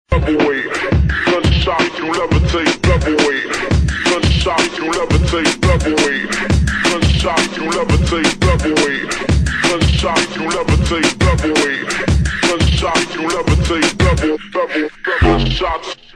double weight. Gunshots, you levitate double weight. Gunshots, you levitate double weight. Gunshots, you levitate double weight. Gunshots, you levitate double weight. Gunshots, you levitate double shots.